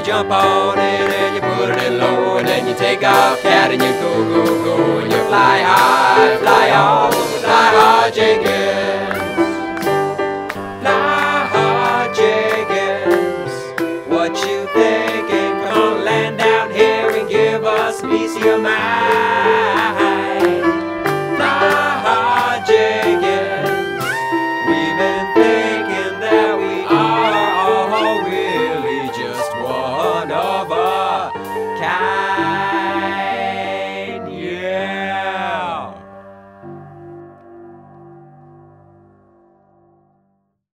jump on it and you put it in low, and then you take off, cat, and you go, go, go, and you fly high, fly on, fly hard, Jenkins.